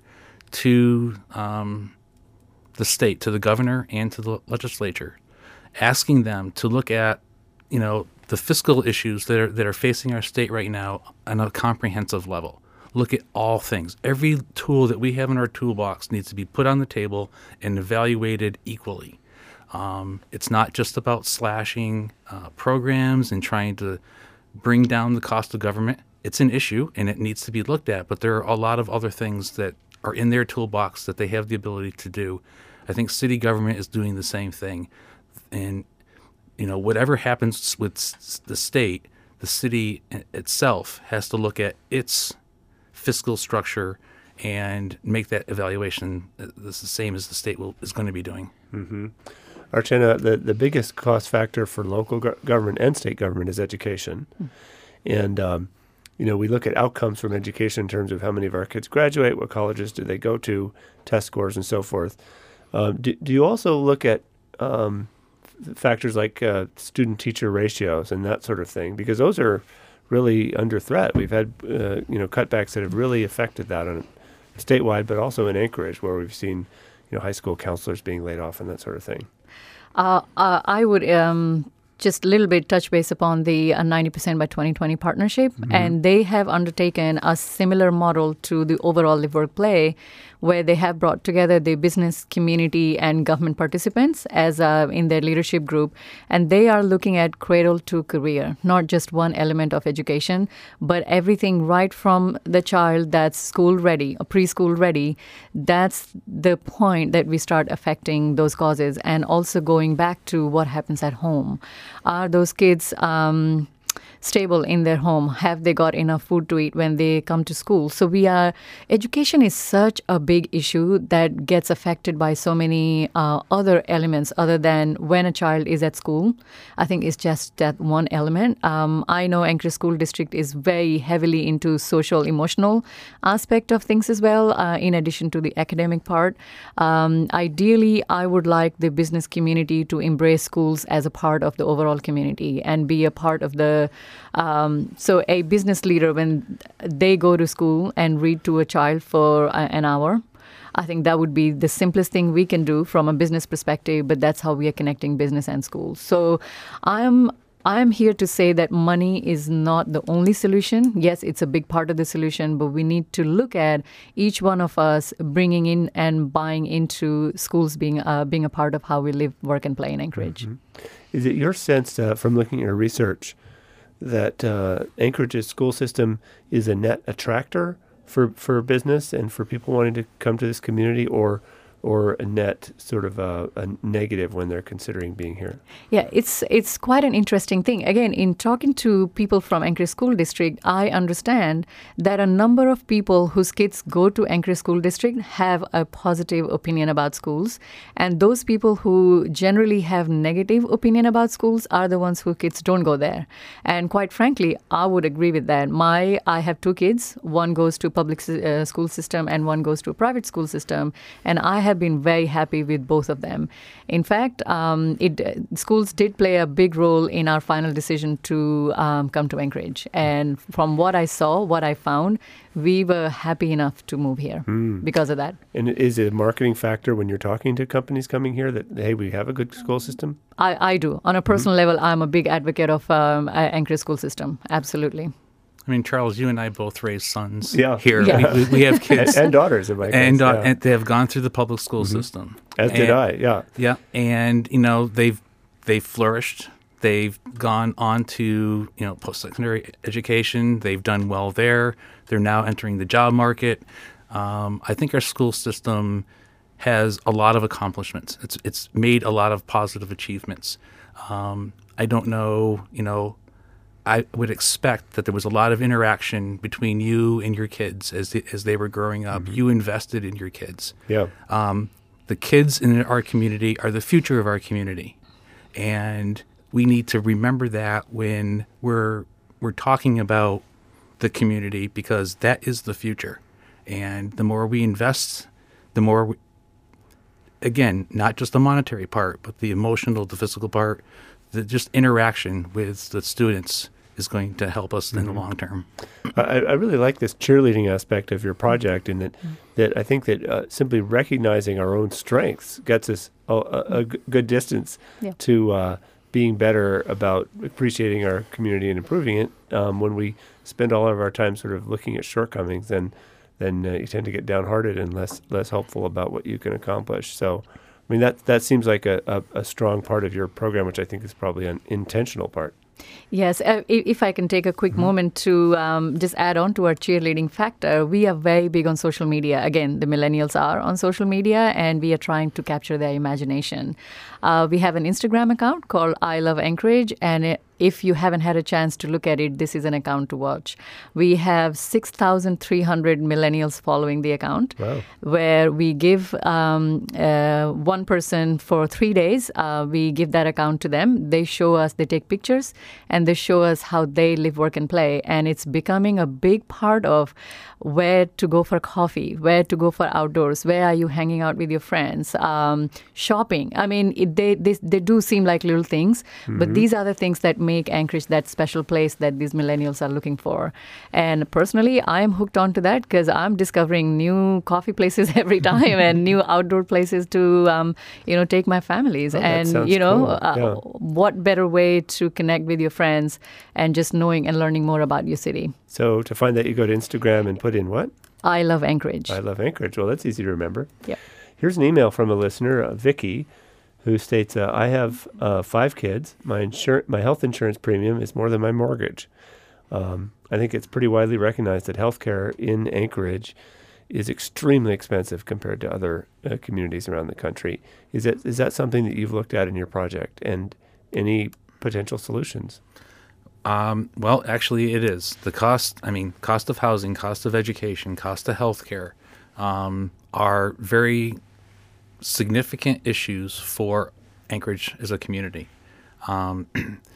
to um, the state, to the governor, and to the legislature, asking them to look at, you know, the fiscal issues that are that are facing our state right now on a comprehensive level. Look at all things. Every tool that we have in our toolbox needs to be put on the table and evaluated equally. Um, it's not just about slashing uh, programs and trying to bring down the cost of government. It's an issue, and it needs to be looked at, but there are a lot of other things that are in their toolbox that they have the ability to do. I think city government is doing the same thing. And, you know, whatever happens with s- the state, the city itself has to look at its fiscal structure and make that evaluation the same as the state will, is going to be doing. Mm-hmm. Archana, the, the biggest cost factor for local go- government and state government is education. Mm. And, um, you know, we look at outcomes from education in terms of how many of our kids graduate, what colleges do they go to, test scores, and so forth. Um, do, do you also look at um, factors like uh, student-teacher ratios and that sort of thing? Because those are really under threat. We've had, uh, you know, cutbacks that have really affected that on statewide, but also in Anchorage, where we've seen, you know, high school counselors being laid off and that sort of thing. Uh, uh, I would um, just a little bit touch base upon the uh, ninety percent by twenty twenty partnership, mm-hmm. and they have undertaken a similar model to the overall Live Work Play, where they have brought together the business community and government participants as uh, in their leadership group, and they are looking at cradle to career, not just one element of education, but everything right from the child that's school ready, or preschool ready. That's the point that we start affecting those causes, and also going back to what happens at home. Are those kids um, stable in their home? Have they got enough food to eat when they come to school? So we are, education is such a big issue that gets affected by so many uh, other elements other than when a child is at school. I think it's just that one element. Um, I know Anchorage School District is very heavily into social, emotional aspect of things as well, uh, in addition to the academic part. Um, ideally, I would like the business community to embrace schools as a part of the overall community and be a part of the Um, so a business leader, when they go to school and read to a child for a, an hour, I think that would be the simplest thing we can do from a business perspective, but that's how we are connecting business and schools. So I'm I'm here to say that money is not the only solution. Yes, it's a big part of the solution, but we need to look at each one of us bringing in and buying into schools being uh, being a part of how we live, work, and play in Anchorage. Mm-hmm. Is it your sense uh, from looking at your research that uh, Anchorage's school system is a net attractor for, for business and for people wanting to come to this community, or or a net sort of a, a negative when they're considering being here? Yeah, it's it's quite an interesting thing. Again, in talking to people from Anchorage School District, I understand that a number of people whose kids go to Anchorage School District have a positive opinion about schools. And those people who generally have negative opinion about schools are the ones whose kids don't go there. And quite frankly, I would agree with that. My I have two kids. One goes to public uh, school system and one goes to a private school system. And I have been very happy with both of them. In fact, um, it, uh, schools did play a big role in our final decision to um, come to Anchorage. And from what I saw, what I found, we were happy enough to move here mm. because of that. And is it a marketing factor when you're talking to companies coming here that, hey, we have a good school system? I, I do. On a personal mm-hmm. level, I'm a big advocate of um, Anchorage school system. Absolutely. I mean, Charles, you and I both raised sons yeah. here. Yeah. We, we have kids. and, and daughters, in my case. And, uh, yeah. and they have gone through the public school mm-hmm. system. As and, did I, yeah. Yeah, and, you know, they've they've flourished. They've gone on to, you know, post-secondary education. They've done well there. They're now entering the job market. Um, I think our school system has a lot of accomplishments. It's it's made a lot of positive achievements. Um, I don't know, you know, I would expect that there was a lot of interaction between you and your kids as they, as they were growing up. Mm-hmm. You invested in your kids. Yeah. Um, the kids in our community are the future of our community, and we need to remember that when we're we're talking about the community, because that is the future. And the more we invest, the more we, again, not just the monetary part, but the emotional, the physical part, the just interaction with the students is going to help us mm-hmm. in the long term. I, I really like this cheerleading aspect of your project, in that, mm-hmm. that I think that uh, simply recognizing our own strengths gets us a, a, a g- good distance yeah. to uh, being better about appreciating our community and improving it. Um, when we spend all of our time sort of looking at shortcomings, then then uh, you tend to get downhearted and less less hopeful about what you can accomplish. So, I mean, that that seems like a, a, a strong part of your program, which I think is probably an intentional part. Yes, uh, if I can take a quick mm-hmm. moment to um, just add on to our cheerleading factor, we are very big on social media. Again, the millennials are on social media, and we are trying to capture their imagination. Uh, we have an Instagram account called I Love Anchorage, and it, if you haven't had a chance to look at it, this is an account to watch. We have six thousand three hundred millennials following the account, wow. where we give um, uh, one person for three days. Uh, we give that account to them. They show us, they take pictures, and they show us how they live, work, and play. And it's becoming a big part of where to go for coffee, where to go for outdoors, where are you hanging out with your friends, um, shopping. I mean, it, they, they they do seem like little things, mm-hmm. but these are the things that make Anchorage that special place that these millennials are looking for. And personally, I'm hooked onto that because I'm discovering new coffee places every time and new outdoor places to, um, you know, take my families. Oh, and, you know, cool. uh, yeah. what better way to connect with your friends and just knowing and learning more about your city. So to find that, you go to Instagram and put in what? I Love Anchorage. I Love Anchorage. Well, that's easy to remember. Yeah. Here's an email from a listener, uh, Vicky, who states, uh, I have uh, five kids. My insur- my health insurance premium is more than my mortgage. Um, I think it's pretty widely recognized that healthcare in Anchorage is extremely expensive compared to other uh, communities around the country. Is that is that something that you've looked at in your project, and any potential solutions? Um, well, actually, it is. The cost, I mean, cost of housing, cost of education, cost of healthcare um, are very significant issues for Anchorage as a community. Um,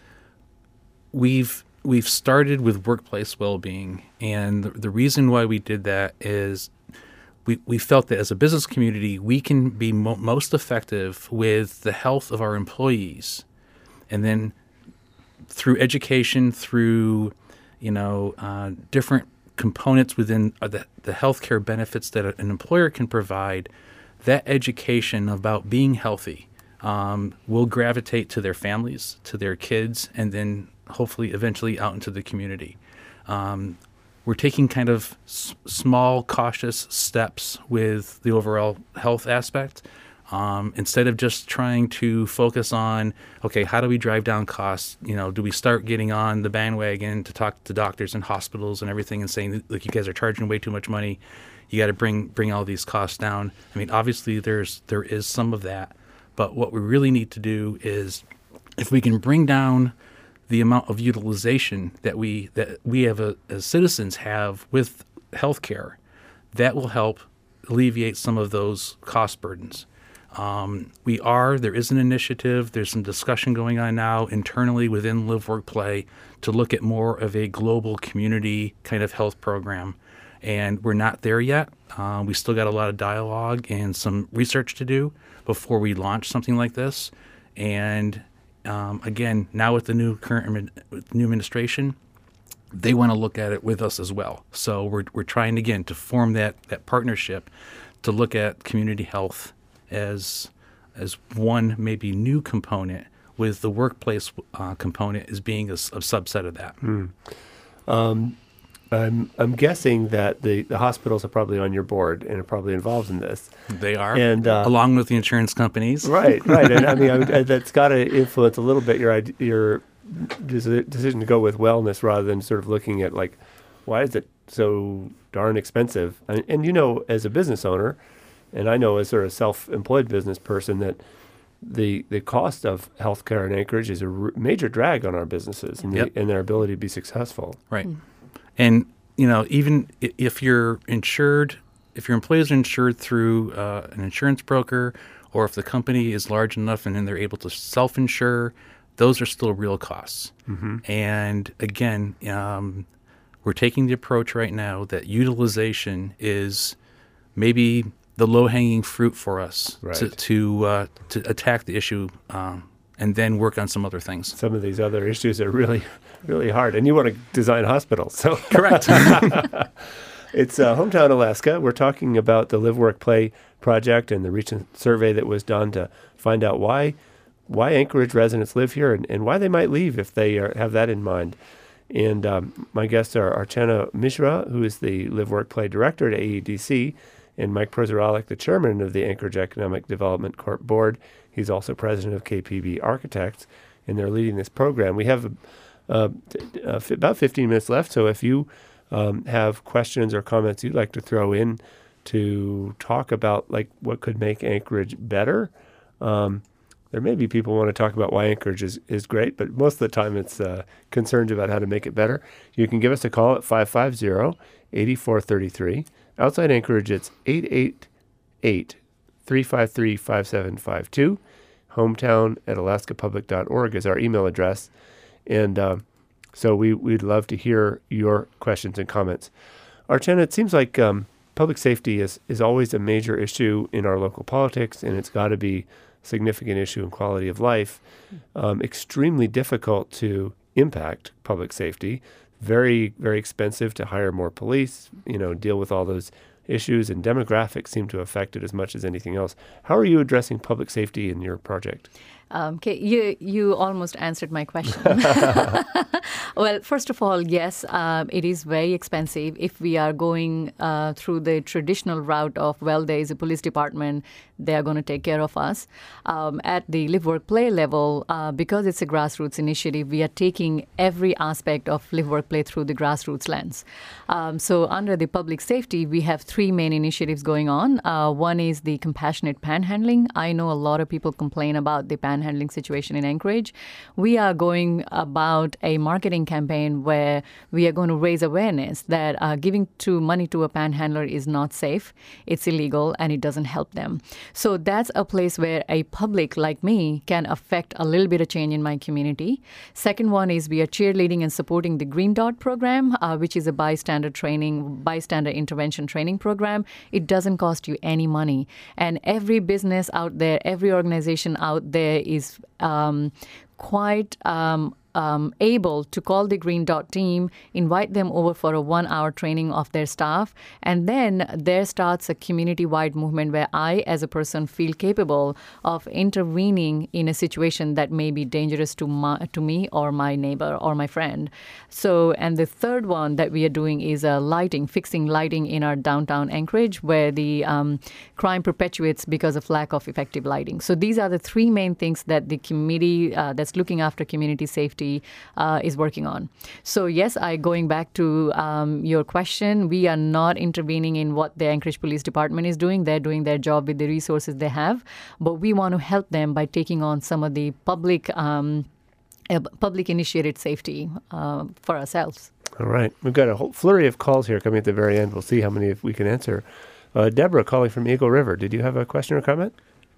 we've we've started with workplace well-being, and the, the reason why we did that is we, we felt that as a business community, we can be mo- most effective with the health of our employees, and then through education, through, you know, uh, different components within the, the healthcare benefits that an employer can provide, that education about being healthy um, will gravitate to their families, to their kids, and then hopefully eventually out into the community. Um, we're taking kind of s- small, cautious steps with the overall health aspect. Um, instead of just trying to focus on, okay, how do we drive down costs? You know, do we start getting on the bandwagon to talk to doctors and hospitals and everything and saying, look, you guys are charging way too much money. You got to bring bring all these costs down. I mean, obviously there's there is some of that, but what we really need to do is, if we can bring down the amount of utilization that we that we have a, as citizens have with healthcare, that will help alleviate some of those cost burdens. Um, we are, there is an initiative, there's some discussion going on now internally within Live, Work, Play to look at more of a global community kind of health program. And we're not there yet. Uh, we still got a lot of dialogue and some research to do before we launch something like this. And um, again, now with the new current with new administration, they want to look at it with us as well. So we're we're trying again to form that that partnership to look at community health as as one maybe new component, with the workplace uh, component as being a, a subset of that. Mm. Um, I'm I'm guessing that the, the hospitals are probably on your board and are probably involved in this. They are, and uh, along with the insurance companies. Right, right. And I mean, I would, I, that's got to influence a little bit your ide- your deci- decision to go with wellness rather than sort of looking at like, why is it so darn expensive? And, and you know, as a business owner, and I know as sort of self-employed business person that the the cost of healthcare in Anchorage is a r- major drag on our businesses and, Yep. the, and their ability to be successful. Right. And, you know, even i- if you're insured, if your employees are insured through uh, an insurance broker, or if the company is large enough and then they're able to self-insure, those are still real costs. Mm-hmm. And again, um, we're taking the approach right now that utilization is maybe the low-hanging fruit for us Right. to to, uh, to attack the issue um, and then work on some other things. Some of these other issues are really, really hard. And you want to design hospitals. So Correct. It's uh, Hometown Alaska. We're talking about the Live, Work, Play project and the recent survey that was done to find out why why Anchorage residents live here and, and why they might leave if they are, have that in mind. And um, my guests are Archana Mishra, who is the Live, Work, Play director at A E D C, and Mike Prozoralik, the chairman of the Anchorage Economic Development Corp board. He's also president of K P B Architects, and they're leading this program. We have uh, uh, about fifteen minutes left, so if you um, have questions or comments you'd like to throw in to talk about like what could make Anchorage better, um, there may be people who want to talk about why Anchorage is, is great, but most of the time it's uh, concerns about how to make it better. You can give us a call at five five zero, eight four three three. Outside Anchorage, it's eight eight eight, three five three, five seven five two. Hometown at alaska public dot org is our email address. And uh, so we, we'd love to hear your questions and comments. Archana, it seems like um, public safety is, is always a major issue in our local politics, and it's got to be a significant issue in quality of life. Um, extremely difficult to impact public safety. Very, very expensive to hire more police, you know, deal with all those issues, and demographics seem to affect it as much as anything else. How are you addressing public safety in your project? Um, okay, you you almost answered my question. Well, first of all, yes, um, it is very expensive. If we are going uh, through the traditional route of, well, there is a police department, they are going to take care of us. Um, at the Live, Work, Play level, uh, because it's a grassroots initiative, we are taking every aspect of Live, Work, Play through the grassroots lens. Um, so under the public safety, we have three main initiatives going on. Uh, one is the compassionate panhandling. I know a lot of people complain about the panhandling situation in Anchorage. We are going about a marketing campaign where we are going to raise awareness that uh, giving to money to a panhandler is not safe, it's illegal, and it doesn't help them. So that's a place where a public like me can affect a little bit of change in my community. Second one is we are cheerleading and supporting the Green Dot program, uh, which is a bystander training, bystander intervention training program. It doesn't cost you any money. And every business out there, every organization out there is um, quite um, um, able to call the Green Dot team, invite them over for a one-hour training of their staff, and then there starts a community-wide movement where I, as a person, feel capable of intervening in a situation that may be dangerous to my, to me or my neighbor or my friend. So, and the third one that we are doing is uh, lighting, fixing lighting in our downtown Anchorage, where the um, crime perpetuates because of lack of effective lighting. So these are the three main things that the committee uh, that's looking after community safety Uh, is working on. So yes, I going back to um, your question, we are not intervening in what the Anchorage Police Department is doing. They're doing their job with the resources they have, but we want to help them by taking on some of the public um, uh, public initiated safety uh, for ourselves. All right. We've got a whole flurry of calls here coming at the very end. We'll see how many we can answer. Uh, Deborah calling from Eagle River. Did you have a question or comment?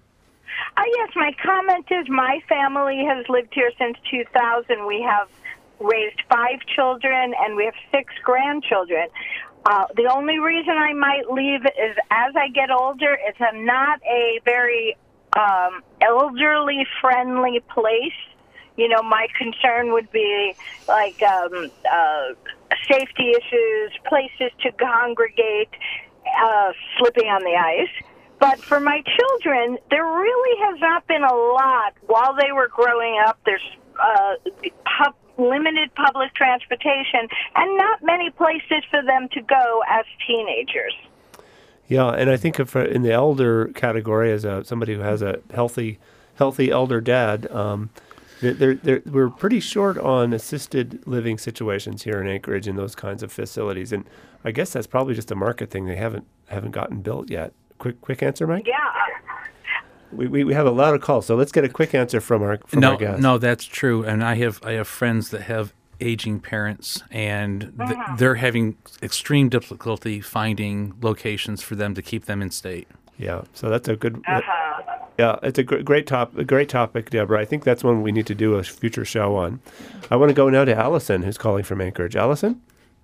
Uh, yes, my comment is my family has lived here since two thousand. We have raised five children, and we have six grandchildren. Uh, the only reason I might leave is as I get older, it's a, not a very um, elderly-friendly place. You know, my concern would be like um, uh, safety issues, places to congregate, uh, slipping on the ice. But for my children, there really has not been a lot while they were growing up. There's uh, pub, limited public transportation, and not many places for them to go as teenagers. Yeah, and I think if uh, in the elder category, as a, somebody who has a healthy, healthy elder dad, um, they're, they're, we're pretty short on assisted living situations here in Anchorage in those kinds of facilities, and I guess that's probably just a market thing. They haven't haven't gotten built yet. Quick, quick answer, Mike. Yeah. We, we we have a lot of calls, so let's get a quick answer from our from no, our guests. No, that's true, and I have I have friends that have aging parents, and th- Uh-huh. they're having extreme difficulty finding locations for them to keep them in state. Yeah, so that's a good. Uh-huh. Yeah, it's a gr- great top, a great topic, Deborah. I think that's one we need to do a future show on. I want to go now to Allison, who's calling from Anchorage. Allison?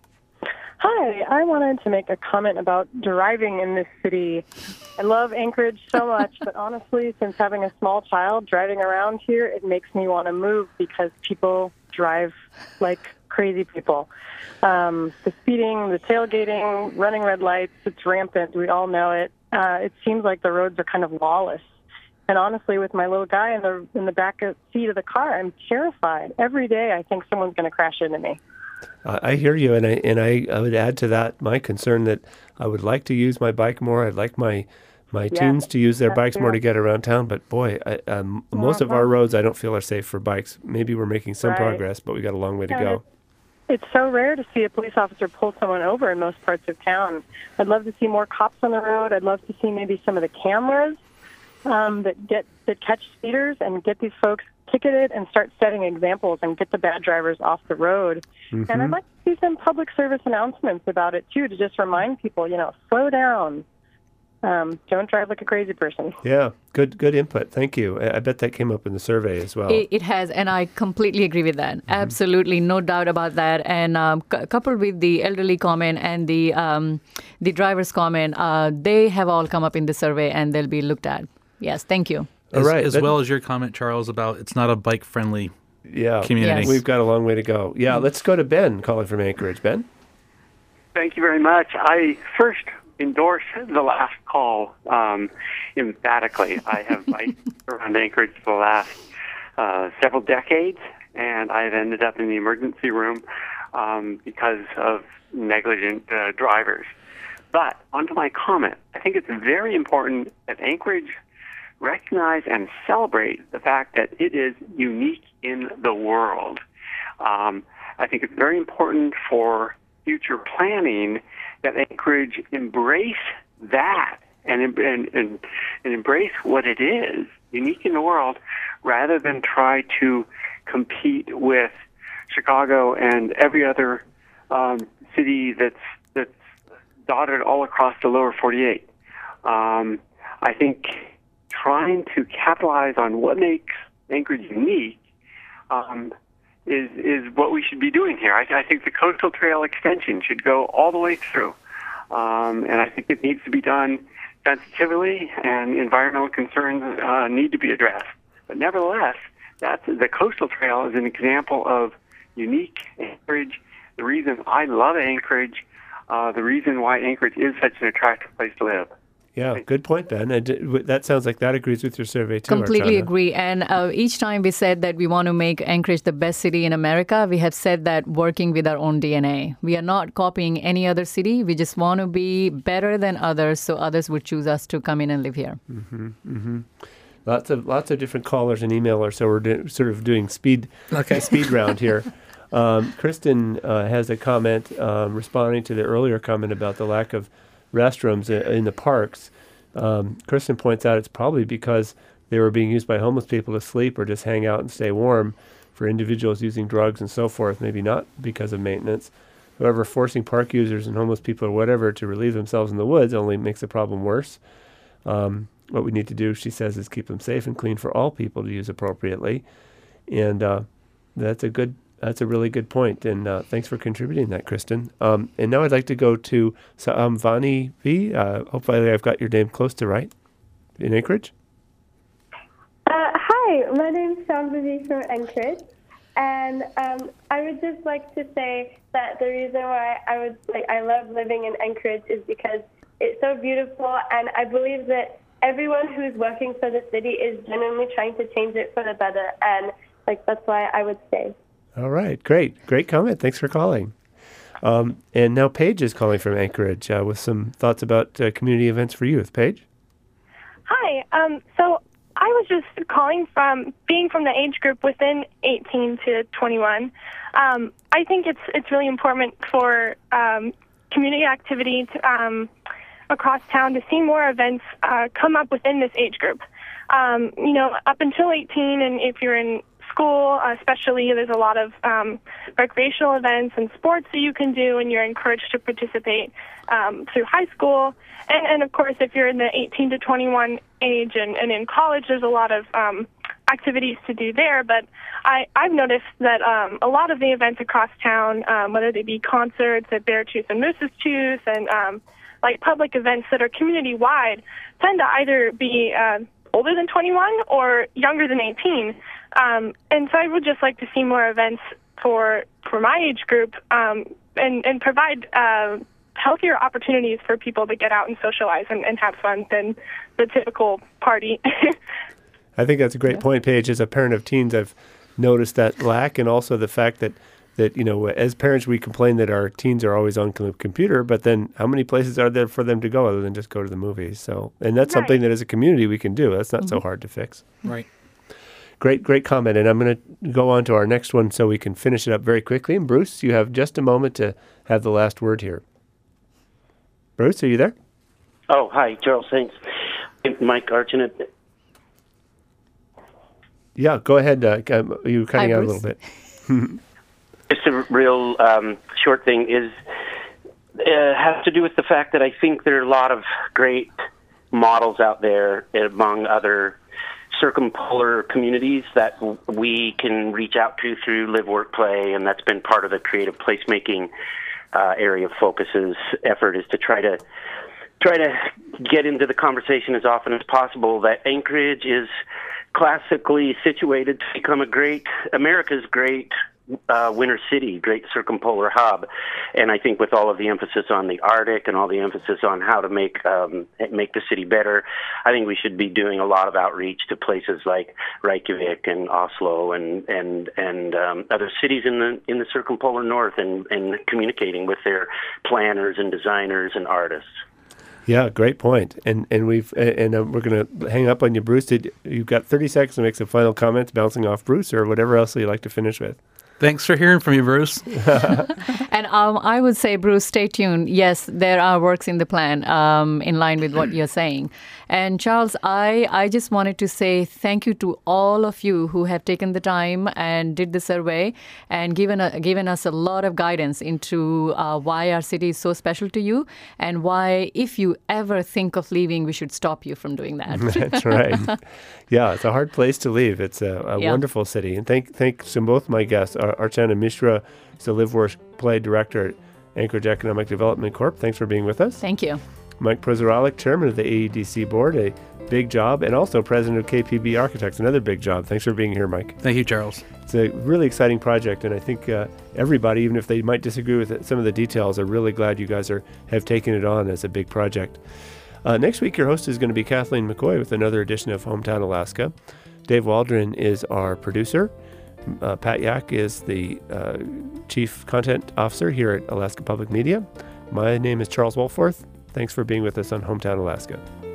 Hi, I wanted to make a comment about driving in this city. I love Anchorage so much, but honestly, since having a small child driving around here, it makes me want to move because people drive like crazy people. Um, the speeding, the tailgating, running red lights, it's rampant. We all know it. Uh, it seems like the roads are kind of lawless. And honestly, with my little guy in the in the back seat of the car, I'm terrified. Every day I think someone's going to crash into me. Uh, I hear you, and I and I, I would add to that my concern that I would like to use my bike more. I'd like my my Yeah, teens to use their that's bikes more true. to get around town. But boy, I, um, most of our roads I don't feel are safe for bikes. Maybe we're making some Right. progress, but we got a long way to Yeah, go. It's so rare to see a police officer pull someone over in most parts of town. I'd love to see more cops on the road. I'd love to see maybe some of the cameras um, that get that catch speeders and get these folks ticketed and start setting examples and get the bad drivers off the road. Mm-hmm. And I'd like to see some public service announcements about it too, to just remind people, you know, slow down. Um, don't drive like a crazy person. Yeah, good good input. Thank you. I, I bet that came up in the survey as well. It, it has, and I completely agree with that. Absolutely, no doubt about that. And um, c- coupled with the elderly comment and the um, the driver's comment, uh, they have all come up in the survey, and they'll be looked at. Yes, thank you. All As, right, as that- well as your comment, Charles, about it's not a bike-friendly yeah, community. Yes. we've got a long way to go. Yeah, let's go to Ben calling from Anchorage. Ben? Thank you very much. I first endorse the last call um, emphatically. I have biked around Anchorage for the last uh, several decades, and I've ended up in the emergency room um, because of negligent uh, drivers. But onto my comment. I think it's very important that Anchorage recognize and celebrate the fact that it is unique in the world. Um, I think it's very important for future planning that Anchorage embrace that and, and, and, and embrace what it is, unique in the world, rather than try to compete with Chicago and every other um, city that's, that's dotted all across the lower forty-eight. Um, I think trying to capitalize on what makes Anchorage unique um, is is what we should be doing here. I, I think the Coastal Trail extension should go all the way through, um, and I think it needs to be done sensitively, and environmental concerns uh, need to be addressed. But nevertheless, that's the Coastal Trail is an example of unique Anchorage. The reason I love Anchorage, uh, the reason why Anchorage is such an attractive place to live. Yeah, good point, Ben. And uh, that sounds like that agrees with your survey, too. Completely Archana. agree. And uh, each time we said that we want to make Anchorage the best city in America, we have said that working with our own D N A. We are not copying any other city. We just want to be better than others so others would choose us to come in and live here. Mm-hmm, mm-hmm. Lots of lots of different callers and emailers, so we're do, sort of doing speed Okay. the speed round here. Um, Kristen uh, has a comment um, responding to the earlier comment about the lack of restrooms in the parks. Um, Kristen points out it's probably because they were being used by homeless people to sleep or just hang out and stay warm for individuals using drugs and so forth, maybe not because of maintenance. However, forcing park users and homeless people or whatever to relieve themselves in the woods only makes the problem worse. Um, what we need to do, she says, is keep them safe and clean for all people to use appropriately. And uh, that's a good That's a really good point, and uh, thanks for contributing that, Kristen. Um, and now I'd like to go to um, Vani V. Uh, hopefully I've got your name close to right, in Anchorage. Uh, hi, my name's Shambhavi from Anchorage, and um, I would just like to say that the reason why I would like I love living in Anchorage is because it's so beautiful, and I believe that everyone who's working for the city is genuinely trying to change it for the better. And like that's why I would stay. All right, great, great comment. Thanks for calling. Um, and now Paige is calling from Anchorage uh, with some thoughts about uh, community events for youth. Paige? Hi. Um, so I was just calling from being from the age group within eighteen to twenty-one. Um, I think it's it's really important for um, community activity to, um, across town to see more events uh, come up within this age group. Um, you know, up until eighteen, and if you're in school, especially, there's a lot of um, recreational events and sports that you can do, and you're encouraged to participate um, through high school. And, and, of course, if you're in the eighteen to twenty-one age and, and in college, there's a lot of um, activities to do there. But I, I've noticed that um, a lot of the events across town, um, whether they be concerts at Beartooth and Moose's Tooth, and um, like public events that are community-wide, tend to either be uh, older than twenty-one or younger than eighteen. Um, and so I would just like to see more events for for my age group um, and, and provide uh, healthier opportunities for people to get out and socialize and, and have fun than the typical party. I think that's a great point, Paige. As a parent of teens, I've noticed that lack, and also the fact that, that you know, as parents, we complain that our teens are always on the computer, but then how many places are there for them to go other than just go to the movies? So, and that's right. Something that as a community we can do. That's not mm-hmm. so hard to fix. Right. Great, great comment. And I'm going to go on to our next one so we can finish it up very quickly. And Bruce, you have just a moment to have the last word here. Bruce, are you there? Oh, hi, Charles. Thanks. Mike Archinit. Yeah, go ahead. Uh, you were cutting hi, out Bruce. a little bit. Just a real um, short thing is uh, has to do with the fact that I think there are a lot of great models out there among other circumpolar communities that we can reach out to through Live, Work, Play, and that's been part of the creative placemaking uh, area of focus's effort, is to try to try to get into the conversation as often as possible that Anchorage is classically situated to become a great, America's great uh, winter city, great circumpolar hub. And I think with all of the emphasis on the Arctic and all the emphasis on how to make um, make the city better, I think we should be doing a lot of outreach to places like Reykjavik and Oslo and and and um, other cities in the in the circumpolar north, and, and communicating with their planners and designers and artists. Yeah, great point. And and we've and uh, we're going to hang up on you, Bruce. Did, you've got thirty seconds to make some final comments, bouncing off Bruce, or whatever else you'd like to finish with. Thanks for hearing from you, Bruce. And um, I would say, Bruce, stay tuned. Yes, there are works in the plan um, in line with what you're saying. And Charles, I, I just wanted to say thank you to all of you who have taken the time and did the survey and given a, given us a lot of guidance into uh, why our city is so special to you, and why, if you ever think of leaving, we should stop you from doing that. That's right. Yeah, it's a hard place to leave. It's a, a yeah. wonderful city. And thank thanks to both my guests. Archana Mishra is the Live, Work, Play Director at Anchorage Economic Development Corp. Thanks for being with us. Thank you. Mike Prozoralik, Chairman of the A E D C Board, a big job, and also President of K P B Architects, another big job. Thanks for being here, Mike. Thank you, Charles. It's a really exciting project, and I think uh, everybody, even if they might disagree with it, some of the details, are really glad you guys are have taken it on as a big project. Uh, next week, your host is going to be Kathleen McCoy with another edition of Hometown Alaska. Dave Waldron is our producer. Uh, Pat Yak is the uh, Chief Content Officer here at Alaska Public Media. My name is Charles Wolforth. Thanks for being with us on Hometown Alaska.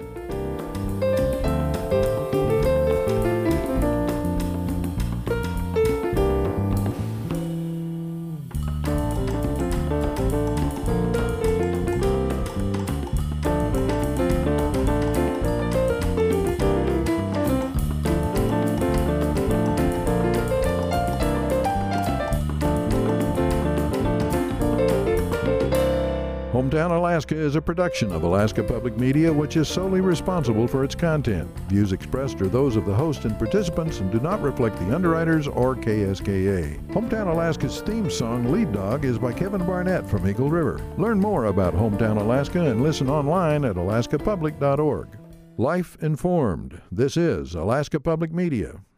Hometown Alaska is a production of Alaska Public Media, which is solely responsible for its content. Views expressed are those of the host and participants and do not reflect the underwriters or K S K A. Hometown Alaska's theme song, Lead Dog, is by Kevin Barnett from Eagle River. Learn more about Hometown Alaska and listen online at alaska public dot org. Life informed. This is Alaska Public Media.